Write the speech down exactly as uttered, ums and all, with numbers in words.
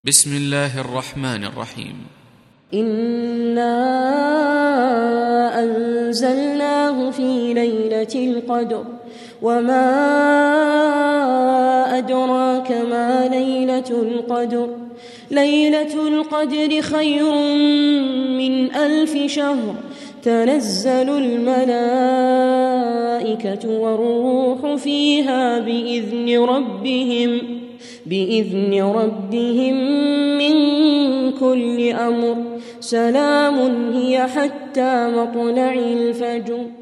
بسم الله الرحمن الرحيم. إنا أنزلناه في ليلة القدر وما أدراك ما ليلة القدر ليلة القدر خير من ألف شهر تنزل الملائكة والروح فيها بإذن ربهم بإذن ربهم من كل أمر سلام هي حتى مطلع الفجر.